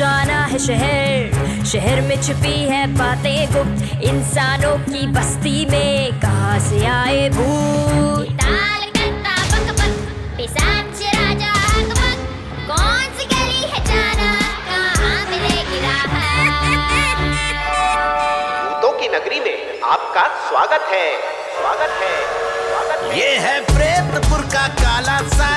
जाना है शहर, शहर में छुपी है बातें गुप्त, इंसानों की बस्ती में कहाँ से आए भूत। ताल करता बक बक, पिशाच राजा हकबक, कौन सी गली है जाना, कहाँ मिलेगी राह। भूतों की नगरी में आपका स्वागत है, स्वागत है, स्वागत है। ये है प्रेतपुर का काला सा